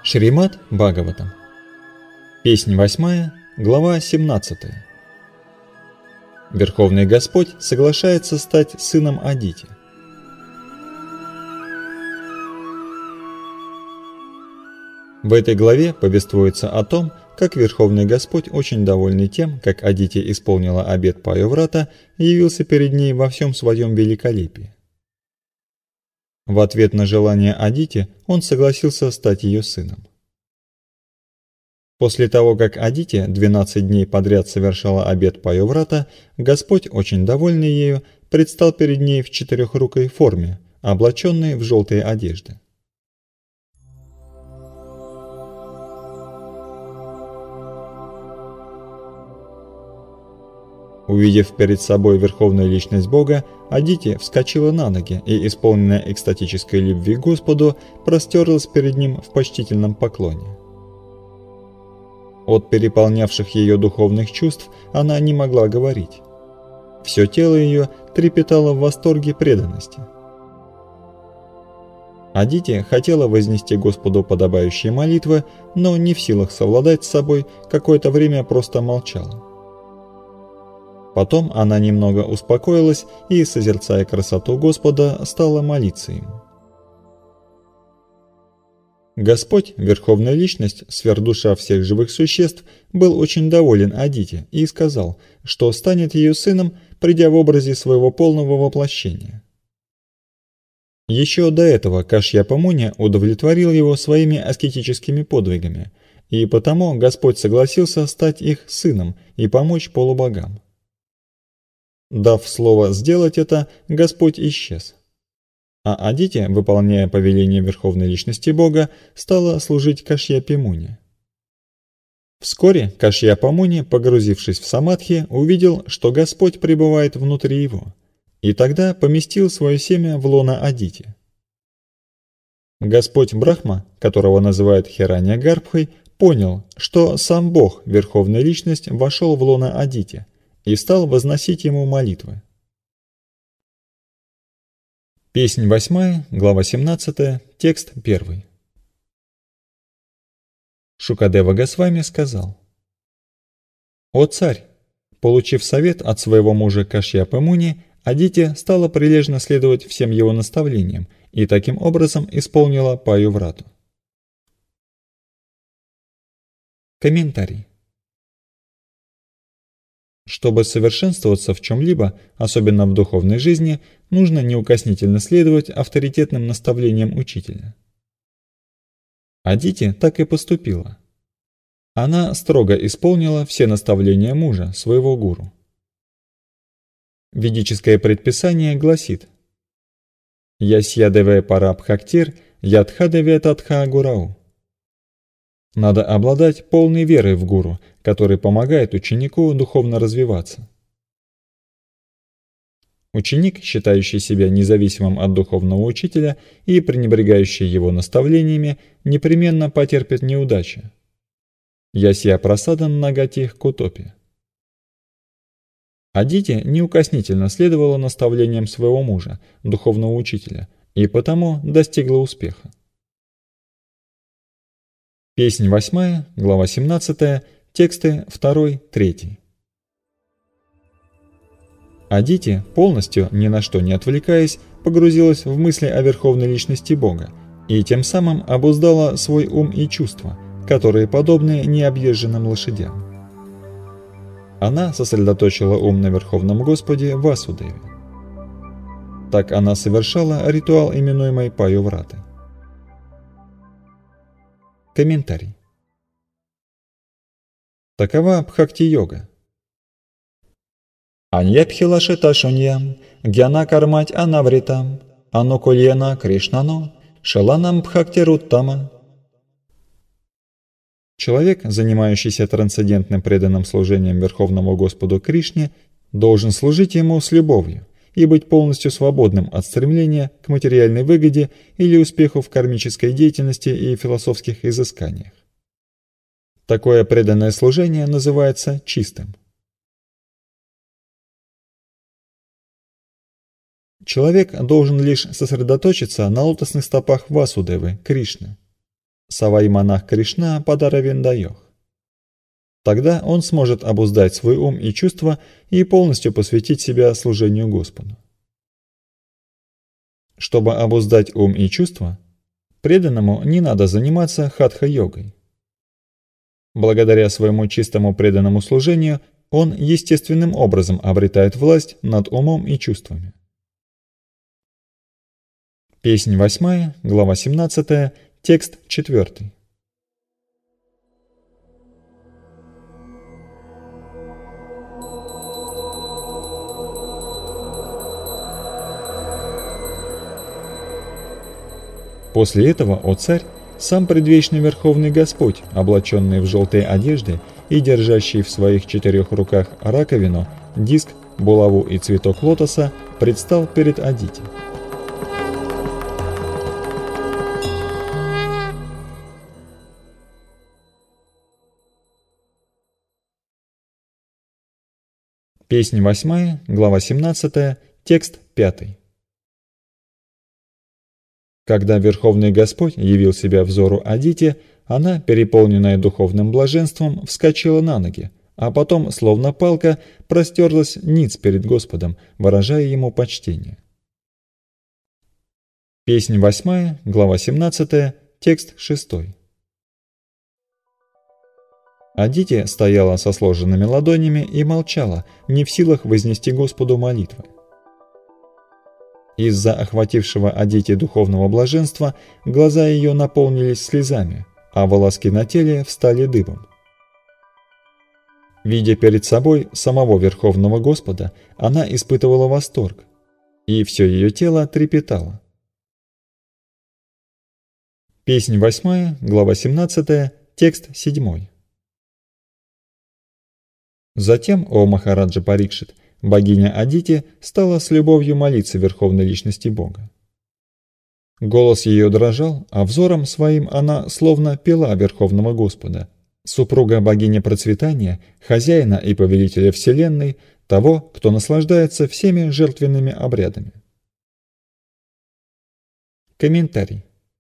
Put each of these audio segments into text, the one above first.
Шримад Бхагаватам. Песнь 8, глава 17. Верховный Господь соглашается стать сыном Адити. В этой главе повествуется о том, как Верховный Господь, очень довольный тем, как Адити исполнила обет Пайоврата, явился перед ней во всем своем великолепии. В ответ на желание Адити он согласился стать ее сыном. После того, как Адити 12 дней подряд совершала обет Пайоврата, Господь, очень довольный ею, предстал перед ней в четырехрукой форме, облаченной в желтые одежды. Увидев перед собой верховную личность Бога, Адити вскочила на ноги и, исполненная экстатической любви к Господу, простерлась перед ним в почтительном поклоне. От переполнявших ее духовных чувств она не могла говорить. Все тело ее трепетало в восторге преданности. Адити хотела вознести Господу подобающие молитвы, но не в силах совладать с собой, какое-то время просто молчала. Потом она немного успокоилась и, созерцая красоту Господа, стала молиться Ему. Господь, Верховная Личность, сверхдуша всех живых существ, был очень доволен Адити и сказал, что станет ее сыном, придя в образе своего полного воплощения. Еще до этого Кашьяпа Муни удовлетворил его своими аскетическими подвигами, и потому Господь согласился стать их сыном и помочь полубогам. Дав слово сделать это, Господь исчез. А Адити, выполняя повеление Верховной Личности Бога, стала служить Кашьяпе Муни. Вскоре Кашьяпа Муни, погрузившись в самадхи, увидел, что Господь пребывает внутри его, и тогда поместил свое семя в лоно Адити. Господь Брахма, которого называют Хиранья-Гарбхой, понял, что сам Бог, Верховная Личность, вошел в лоно Адити и стал возносить ему молитвы. Песнь 8, глава 17, текст 1. Шукадева Госвами сказал: «О царь! Получив совет от своего мужа Кашьяпы Муни, Адити стала прилежно следовать всем его наставлениям и таким образом исполнила Пайоврату». Комментарий. Чтобы совершенствоваться в чем-либо, особенно в духовной жизни, нужно неукоснительно следовать авторитетным наставлениям учителя. Адити так и поступила. Она строго исполнила все наставления мужа, своего гуру. Ведическое предписание гласит: «Ясьядеве парабхактир ядхадеве татха гурау». Надо обладать полной верой в гуру, который помогает ученику духовно развиваться. Ученик, считающий себя независимым от духовного учителя и пренебрегающий его наставлениями, непременно потерпит неудачу. Ясья прасадан нагатих кутопи. Адити неукоснительно следовала наставлениям своего мужа, духовного учителя, и потому достигла успеха. Песнь 8, глава 17, тексты 2-3. Адити, полностью ни на что не отвлекаясь, погрузилась в мысли о Верховной Личности Бога и тем самым обуздала свой ум и чувства, которые подобны необъезженным лошадям. Она сосредоточила ум на Верховном Господе Васудеве. Так она совершала ритуал, именуемый Пайовраты. Комментарий. Такова бхакти-йога. Аньябхилашита шуньям, гьяна кармать анавритам, анукульяна кришнано, шаланам бхактируттама. Человек, занимающийся трансцендентным преданным служением Верховному Господу Кришне, должен служить ему с любовью и быть полностью свободным от стремления к материальной выгоде или успеху в кармической деятельности и философских изысканиях. Такое преданное служение называется чистым. Человек должен лишь сосредоточиться на лотосных стопах Васудевы, Кришны. Савай монах Кришна Падаравиндаёх. Тогда он сможет обуздать свой ум и чувства и полностью посвятить себя служению Господу. Чтобы обуздать ум и чувства, преданному не надо заниматься хатха-йогой. Благодаря своему чистому преданному служению он естественным образом обретает власть над умом и чувствами. Песнь 8, глава 17, текст 4. После этого, о царь, сам предвечный Верховный Господь, облаченный в желтые одежды и держащий в своих 4 руках раковину, диск, булаву и цветок лотоса, предстал перед Адити. Песнь 8, глава 17, текст 5. Когда Верховный Господь явил себя взору Адити, она, переполненная духовным блаженством, вскочила на ноги, а потом, словно палка, простерлась ниц перед Господом, выражая ему почтение. Песнь 8, глава 17, текст 6. Адити стояла со сложенными ладонями и молчала, не в силах вознести Господу молитвы. Из-за охватившего Адити духовного блаженства глаза ее наполнились слезами, а волоски на теле встали дыбом. Видя перед собой самого Верховного Господа, она испытывала восторг, и все ее тело трепетало. Песнь 8, глава 17, текст 7. Затем, о Махараджа Парикшит, богиня Адити стала с любовью молиться Верховной Личности Бога. Голос ее дрожал, а взором своим она словно пела Верховного Господа, супруга богини процветания, хозяина и повелителя Вселенной, того, кто наслаждается всеми жертвенными обрядами. Комментарий.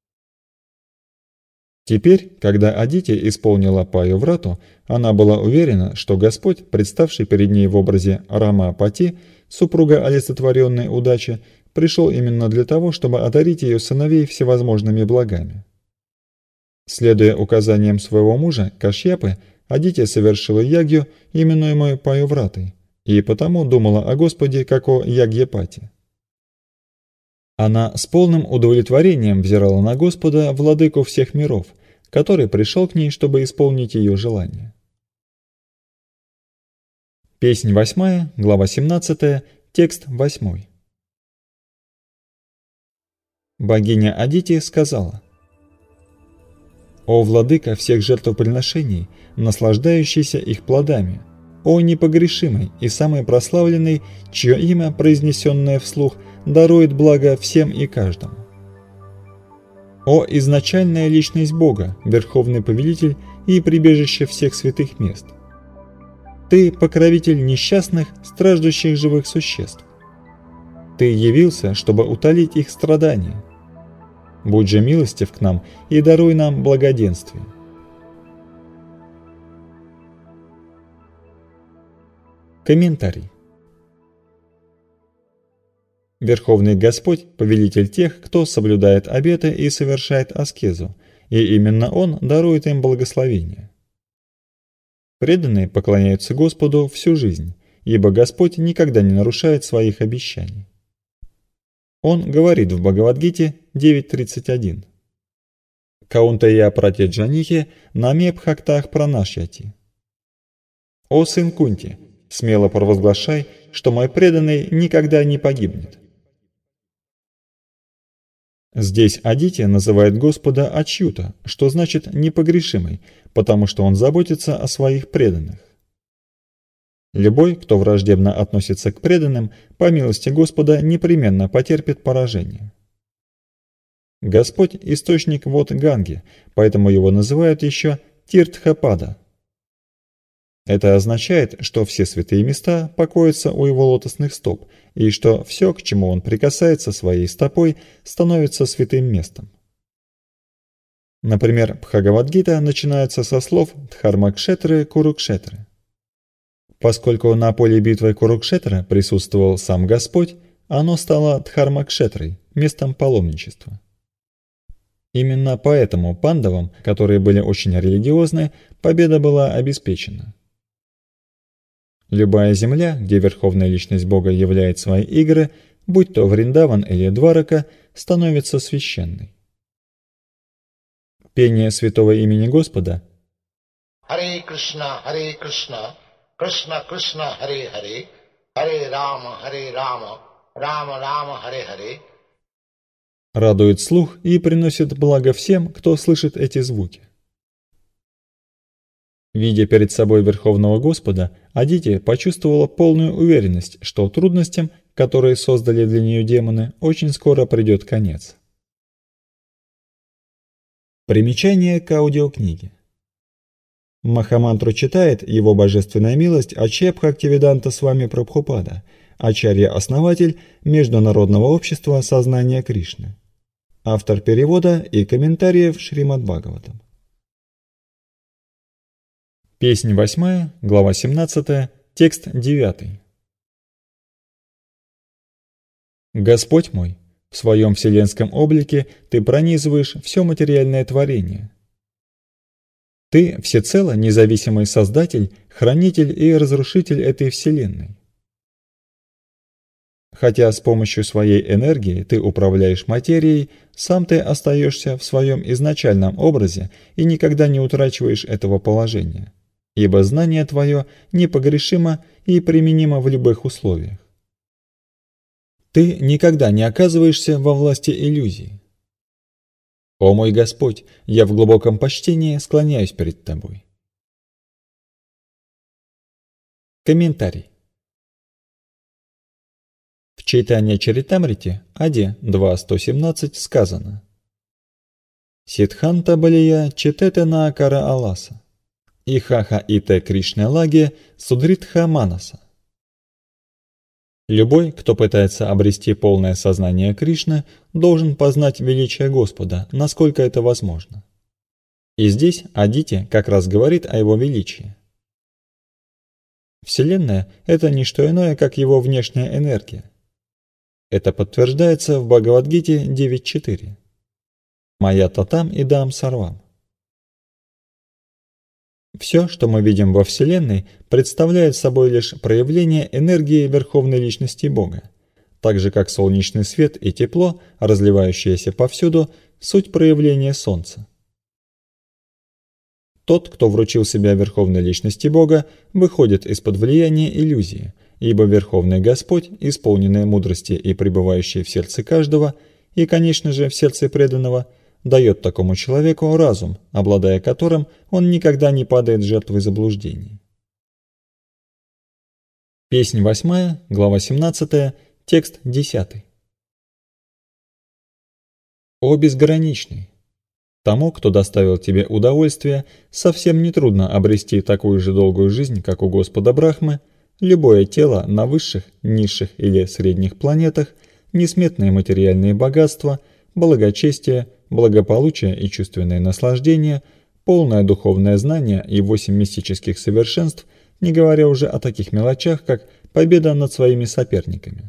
Теперь, когда Адити исполнила Паю-врату, она была уверена, что Господь, представший перед ней в образе Рама-Пати, супруга олицетворенной удачи, пришел именно для того, чтобы одарить ее сыновей всевозможными благами. Следуя указаниям своего мужа, Кашьяпы, Адити совершила ягью, именуемую Паю-вратой, и потому думала о Господе как о Ягьяпати. Она с полным удовлетворением взирала на Господа, владыку всех миров, который пришел к ней, чтобы исполнить ее желание. Песнь 8, глава 17, текст 8. Богиня Адити сказала: «О владыка всех жертвоприношений, наслаждающийся их плодами, о непогрешимый и самый прославленный, чье имя, произнесенное вслух, дарует благо всем и каждому. О изначальная личность Бога, Верховный Повелитель и прибежище всех святых мест! Ты покровитель несчастных, страждущих живых существ. Ты явился, чтобы утолить их страдания. Будь же милостив к нам и даруй нам благоденствие». Комментарий. Верховный Господь – повелитель тех, кто соблюдает обеты и совершает аскезу, и именно Он дарует им благословение. Преданные поклоняются Господу всю жизнь, ибо Господь никогда не нарушает своих обещаний. Он говорит в Бхагавад-гите 9.31: «Каунтая пратяджанихи наме бхактах пранашьяти». «О сын Кунти, смело провозглашай, что мой преданный никогда не погибнет». Здесь Адити называет Господа Ачьюта, что значит «непогрешимый», потому что он заботится о своих преданных. Любой, кто враждебно относится к преданным, по милости Господа непременно потерпит поражение. Господь – источник вод Ганги, поэтому его называют еще Тиртхапада. Это означает, что все святые места покоятся у его лотосных стоп, и что все, к чему он прикасается своей стопой, становится святым местом. Например, Бхагавад-гита начинается со слов Дхармакшетры Курукшетры. Поскольку на поле битвы Курукшетра присутствовал сам Господь, оно стало Дхармакшетрой, местом паломничества. Именно поэтому пандавам, которые были очень религиозны, победа была обеспечена. Любая земля, где Верховная Личность Бога являет свои игры, будь то Вриндаван или Дварака, становится священной. Пение святого имени Господа Харе Кришна, Кришна Кришна, Харе Харе, Харе Рама, Рама Рама, Харе Харе радует слух и приносит благо всем, кто слышит эти звуки. Видя перед собой Верховного Господа, Адити почувствовала полную уверенность, что трудностям, которые создали для нее демоны, очень скоро придет конец. Примечание к аудиокниге. Махамантру читает Его Божественная Милость Ачарья Бхактивиданта Свами Прабхупада, Ачарья-основатель Международного общества сознания Кришны. Автор перевода и комментариев Шримад-Бхагаватам. Песнь 8, глава 17, текст 9. Господь мой, в своем вселенском облике Ты пронизываешь все материальное творение. Ты всецело независимый Создатель, Хранитель и Разрушитель этой Вселенной. Хотя с помощью своей энергии ты управляешь материей, сам ты остаешься в своем изначальном образе и никогда не утрачиваешь этого положения, ибо знание твое непогрешимо и применимо в любых условиях. Ты никогда не оказываешься во власти иллюзий. О мой Господь, я в глубоком почтении склоняюсь перед Тобой. Комментарий. В Чайтанья-чаритамрите, Аде 2.117 сказано: Сиддханта Балия Читете Наакара Аласа, Ихаха Ите Кришне Лаге Судритха Манаса. Любой, кто пытается обрести полное сознание Кришны, должен познать величие Господа, насколько это возможно. И здесь Адити как раз говорит о его величии. Вселенная – это не что иное, как его внешняя энергия. Это подтверждается в Бхагавад-гите 9.4. «Мая татам идам сарвам». Все, что мы видим во Вселенной, представляет собой лишь проявление энергии Верховной Личности Бога, так же как солнечный свет и тепло, разливающиеся повсюду, суть проявления Солнца. Тот, кто вручил себя Верховной Личности Бога, выходит из-под влияния иллюзии, ибо Верховный Господь, исполненный мудрости и пребывающий в сердце каждого, и, конечно же, в сердце преданного, дает такому человеку разум, обладая которым он никогда не падает жертвой заблуждений. Песнь 8, глава 17, текст 10. О безграничный! Тому, кто доставил тебе удовольствие, совсем нетрудно обрести такую же долгую жизнь, как у Господа Брахмы, любое тело на высших, низших или средних планетах, несметные материальные богатства, благочестие, благополучие и чувственное наслаждение, полное духовное знание и 8 мистических совершенств, не говоря уже о таких мелочах, как победа над своими соперниками.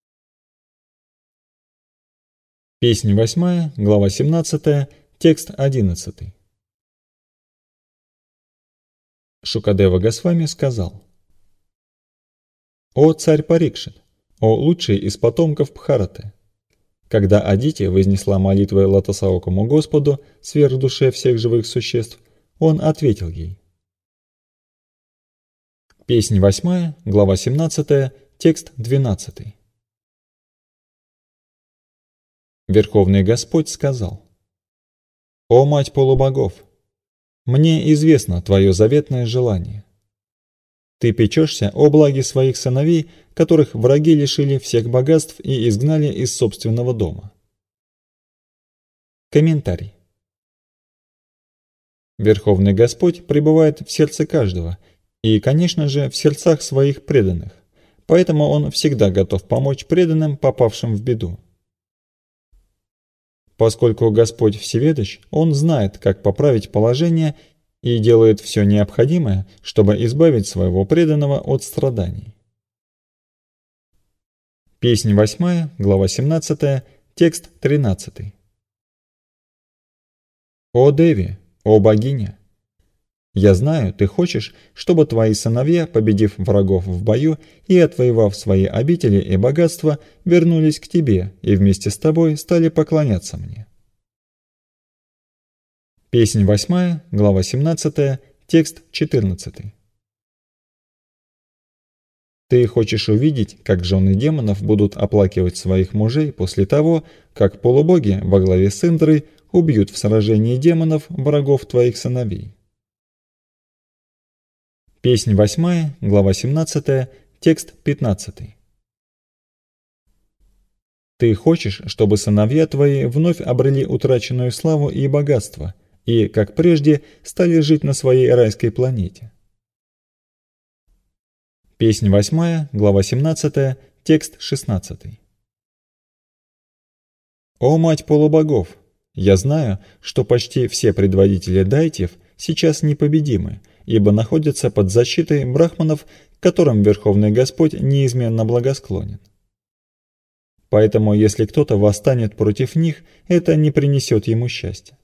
Песнь 8, глава 17, текст 11. Шукадева Госвами сказал: «О царь Парикшит, о лучший из потомков Бхараты! Когда Адити вознесла молитвы Лотосаокому Господу, сверхдуше всех живых существ, он ответил ей». Песнь 8, глава 17, текст 12. Верховный Господь сказал: «О мать полубогов! Мне известно твое заветное желание. Ты печешься о благе своих сыновей, которых враги лишили всех богатств и изгнали из собственного дома». Комментарий. Верховный Господь пребывает в сердце каждого и, конечно же, в сердцах своих преданных, поэтому Он всегда готов помочь преданным, попавшим в беду. Поскольку Господь всеведущ, Он знает, как поправить положение и делает все необходимое, чтобы избавить своего преданного от страданий. Песнь 8, глава 17, текст 13. «О Деви, о богиня! Я знаю, ты хочешь, чтобы твои сыновья, победив врагов в бою и отвоевав свои обители и богатства, вернулись к тебе и вместе с тобой стали поклоняться мне». Песнь 8, глава 17, текст 14. Ты хочешь увидеть, как жены демонов будут оплакивать своих мужей после того, как полубоги во главе с Индрой убьют в сражении демонов врагов твоих сыновей. Песнь 8, глава 17, текст 15. Ты хочешь, чтобы сыновья твои вновь обрели утраченную славу и богатство, и, как прежде, стали жить на своей райской планете. Песнь 8, глава 17, текст 16. «О мать полубогов! Я знаю, что почти все предводители дайтьев сейчас непобедимы, ибо находятся под защитой брахманов, которым Верховный Господь неизменно благосклонен. Поэтому, если кто-то восстанет против них, это не принесет ему счастья».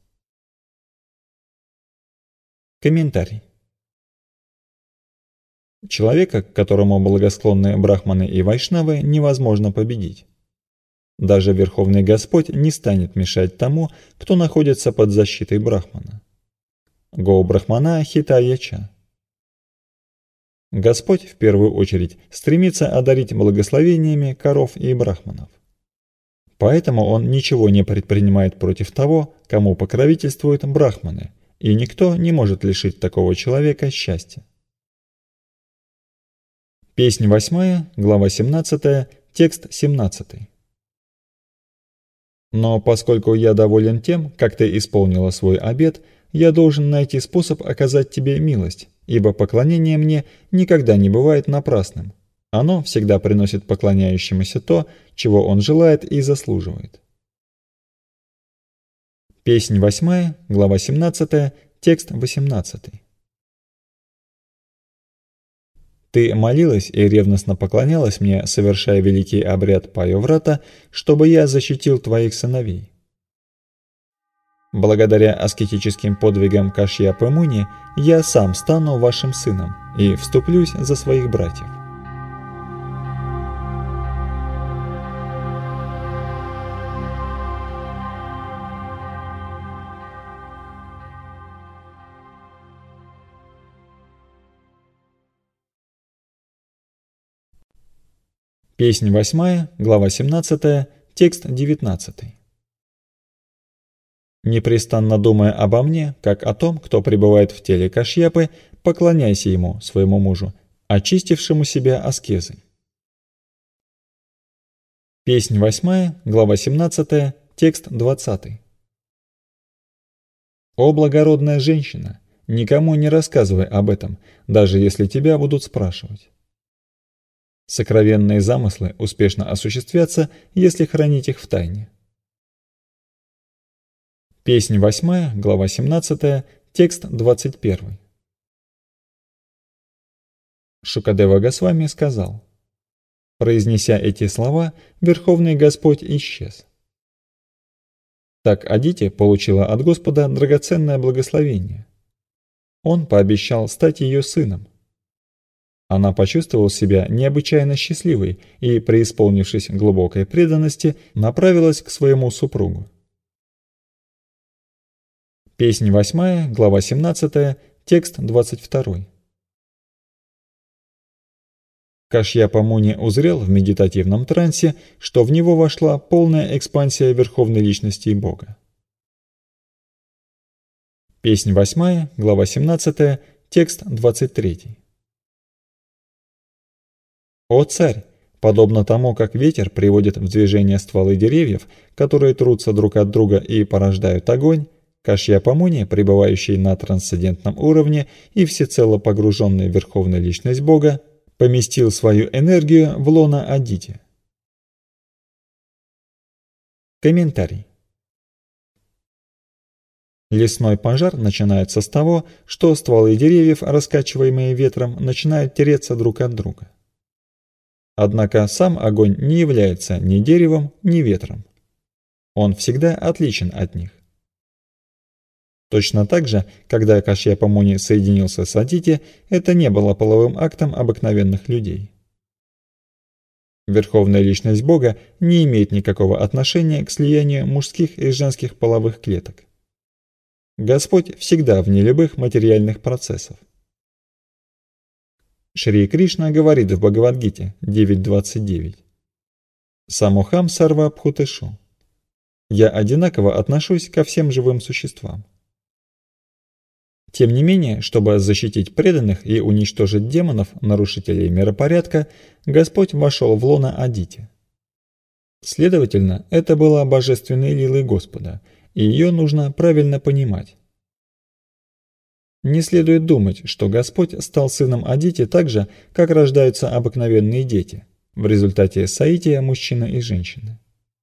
Комментарий. Человека, которому благосклонны брахманы и вайшнавы, невозможно победить. Даже Верховный Господь не станет мешать тому, кто находится под защитой брахмана. Го брахмана хита яча. Господь в первую очередь стремится одарить благословениями коров и брахманов. Поэтому он ничего не предпринимает против того, кому покровительствуют брахманы, и никто не может лишить такого человека счастья. Песнь 8, глава 17, текст 17. Но поскольку я доволен тем, как ты исполнила свой обет, я должен найти способ оказать тебе милость, ибо поклонение мне никогда не бывает напрасным. Оно всегда приносит поклоняющемуся то, чего он желает и заслуживает. Песнь 8, глава 17, текст 18. Ты молилась и ревностно поклонялась мне, совершая великий обряд Пайоврата, чтобы я защитил твоих сыновей. Благодаря аскетическим подвигам Кашьяпы Муни я сам стану вашим сыном и вступлюсь за своих братьев. Песнь 8, глава 17, текст 19. Непрестанно думая обо мне, как о том, кто пребывает в теле Кашьяпы, поклоняйся ему, своему мужу, очистившему себя аскезой. Песнь 8, глава 17, текст 20. О благородная женщина, никому не рассказывай об этом, даже если тебя будут спрашивать. Сокровенные замыслы успешно осуществятся, если хранить их в тайне. Песнь 8, глава 17, текст 21. Шукадева Госвами сказал: произнеся эти слова, Верховный Господь исчез. Так Адити получила от Господа драгоценное благословение. Он пообещал стать ее сыном. Она почувствовала себя необычайно счастливой и, преисполнившись глубокой преданности, направилась к своему супругу. Песнь 8, глава 17, текст 22. Кашьяпа Муни узрел в медитативном трансе, что в него вошла полная экспансия Верховной Личности Бога. Песнь 8, глава 17, текст 23. «О царь, подобно тому, как ветер приводит в движение стволы деревьев, которые трутся друг от друга и порождают огонь, Кашьяпа Муни, пребывающий на трансцендентном уровне и всецело погруженный в Верховную Личность Бога, поместил свою энергию в лоно Адити». Комментарий. Лесной пожар начинается с того, что стволы деревьев, раскачиваемые ветром, начинают тереться друг от друга. Однако сам огонь не является ни деревом, ни ветром. Он всегда отличен от них. Точно так же, когда Кашьяпа Муни соединился с Адити, это не было половым актом обыкновенных людей. Верховная личность Бога не имеет никакого отношения к слиянию мужских и женских половых клеток. Господь всегда вне любых материальных процессов. Шри Кришна говорит в Бхагавад-гите 9.29: «Самохам сарва бхутешу» – «Я одинаково отношусь ко всем живым существам». Тем не менее, чтобы защитить преданных и уничтожить демонов, нарушителей миропорядка, Господь вошел в лоно Адити. Следовательно, это была божественной лилой Господа, и ее нужно правильно понимать. Не следует думать, что Господь стал сыном Адити так же, как рождаются обыкновенные дети, в результате соития мужчины и женщины.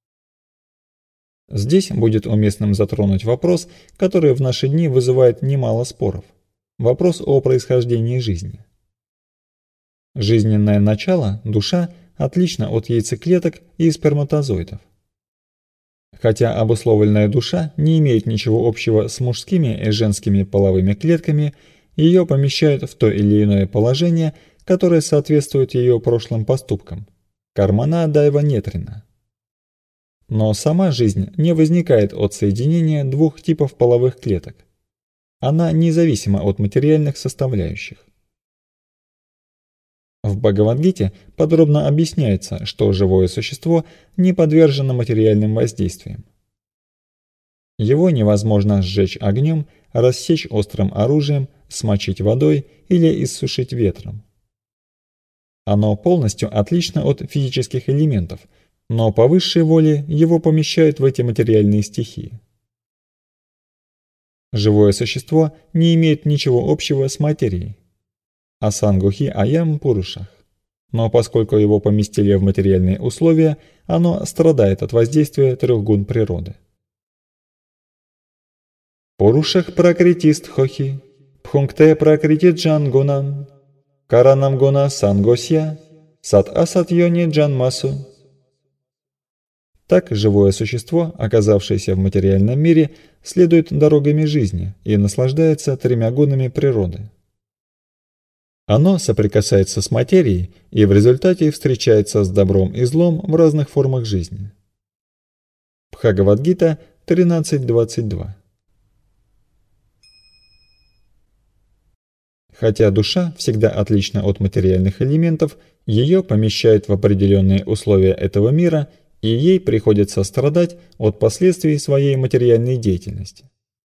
Здесь будет уместным затронуть вопрос, который в наши дни вызывает немало споров. Вопрос о происхождении жизни. Жизненное начало, душа, отлично от яйцеклеток и сперматозоидов. Хотя обусловленная душа не имеет ничего общего с мужскими и женскими половыми клетками, ее помещают в то или иное положение, которое соответствует ее прошлым поступкам. Кармана дайва нетрина. Но сама жизнь не возникает от соединения двух типов половых клеток. Она независима от материальных составляющих. В Бхагавад-гите подробно объясняется, что живое существо не подвержено материальным воздействиям. Его невозможно сжечь огнем, рассечь острым оружием, смочить водой или иссушить ветром. Оно полностью отлично от физических элементов, но по высшей воле его помещают в эти материальные стихии. Живое существо не имеет ничего общего с материей. Асангухи аям пурушах. Но поскольку его поместили в материальные условия, оно страдает от воздействия трех гун природы. Пурушах пракритист хохи, пхунгте пракритит джан гунан, каранам гуна сангосья, сат асат йони джан масу. Так живое существо, оказавшееся в материальном мире, следует дорогами жизни и наслаждается тремя гунами природы. Оно соприкасается с материей и в результате встречается с добром и злом в разных формах жизни. Бхагавад-гита 13.22. Хотя душа всегда отлична от материальных элементов, ее помещают в определенные условия этого мира, и ей приходится страдать от последствий своей материальной деятельности.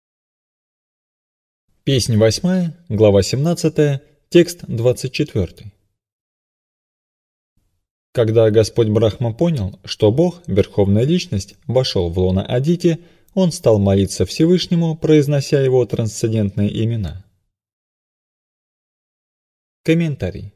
Песнь 8, глава 17, текст 24. Когда Господь Брахма понял, что Бог, Верховная Личность, вошел в лоно Адити, он стал молиться Всевышнему, произнося его трансцендентные имена. Комментарий.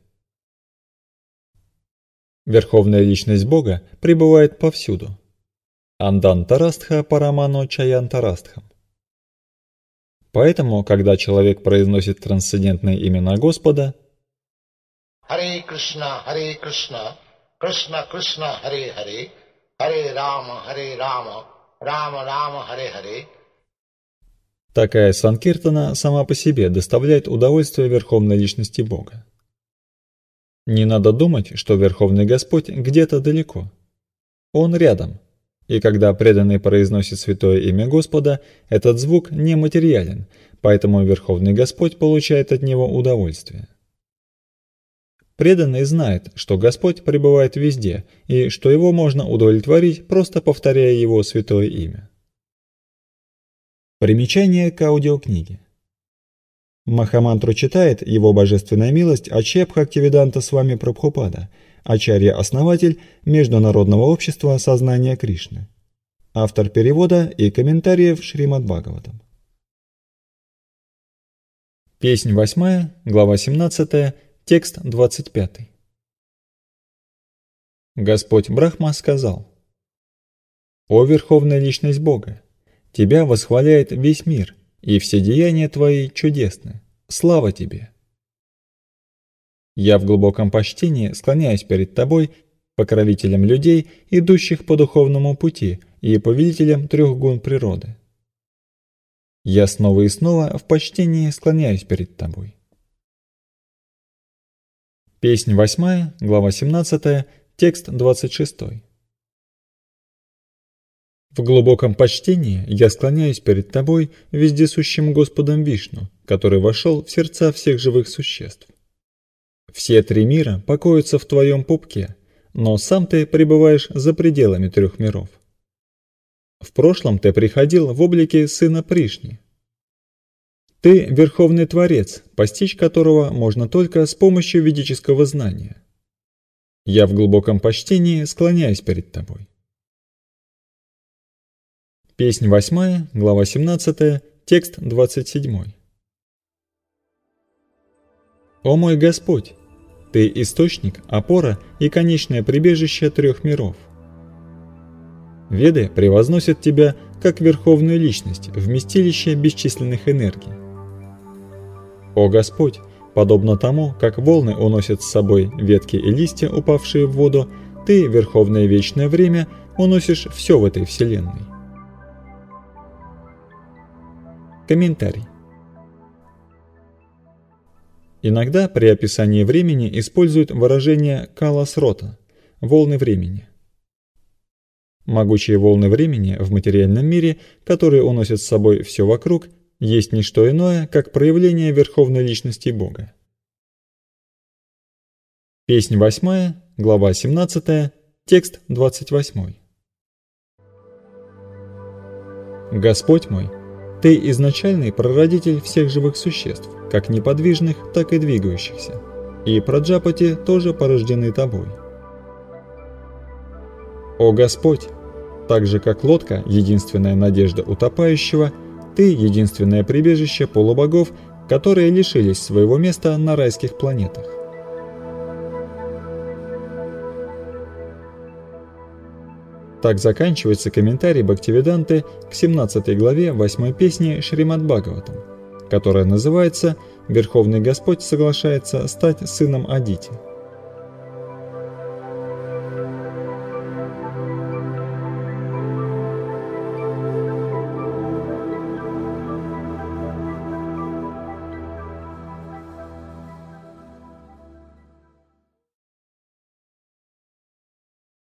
Верховная Личность Бога пребывает повсюду. Андантарастха парамано чаянтарастхам. Поэтому, когда человек произносит трансцендентные имена Господа Харе Кришна, Кришна Кришна, Харе Харе, Харе Рама, Рама Рама, Харе Харе, такая санкиртана сама по себе доставляет удовольствие Верховной Личности Бога. Не надо думать, что Верховный Господь где-то далеко. Он рядом. И когда преданный произносит святое имя Господа, этот звук нематериален, поэтому Верховный Господь получает от него удовольствие. Преданный знает, что Господь пребывает везде, и что его можно удовлетворить, просто повторяя его святое имя. Примечание к аудиокниге. Махамантру читает его божественная милость Ачья Бхактивиданта Свами Прабхупада, Ачарья-основатель Международного общества сознания Кришны. Автор перевода и комментариев Шримад-Бхагаватам. Песнь 8, глава 17, текст 25. Господь Брахма сказал: «О Верховная Личность Бога, Тебя восхваляет весь мир, и все деяния твои чудесны. Слава тебе! Я в глубоком почтении склоняюсь перед тобой, покровителем людей, идущих по духовному пути, и повелителем трех гун природы. Я снова и снова в почтении склоняюсь перед тобой. Песнь 8, глава 17, текст 26. В глубоком почтении я склоняюсь перед тобой, вездесущим Господом Вишну, который вошел в сердца всех живых существ. Все три мира покоятся в твоем пупке, но сам ты пребываешь за пределами трех миров. В прошлом ты приходил в облике сына Пришни. Ты – Верховный Творец, постичь которого можно только с помощью ведического знания. Я в глубоком почтении склоняюсь перед тобой. Песнь 8, глава 17, текст 27. О мой Господь! Ты – источник, опора и конечное прибежище трех миров. Веды превозносят тебя как Верховную Личность, вместилище бесчисленных энергий. О Господь! Подобно тому, как волны уносят с собой ветки и листья, упавшие в воду, Ты, Верховное Вечное Время, уносишь все в этой вселенной. Комментарий. Иногда при описании времени используют выражение «кала-срота» – «волны времени». Могучие волны времени в материальном мире, которые уносят с собой все вокруг, есть не что иное, как проявление Верховной Личности Бога. Песнь 8, глава 17, текст 28. Господь мой, Ты изначальный прародитель всех живых существ, как неподвижных, так и двигающихся, и праджапати тоже порождены Тобой. О Господь! Так же, как лодка – единственная надежда утопающего, Ты – единственное прибежище полубогов, которые лишились своего места на райских планетах. Так заканчивается комментарий Бхактивиданты к 17 главе 8 песни Шримад-Бхагаватам, которая называется «Верховный Господь соглашается стать сыном Адити».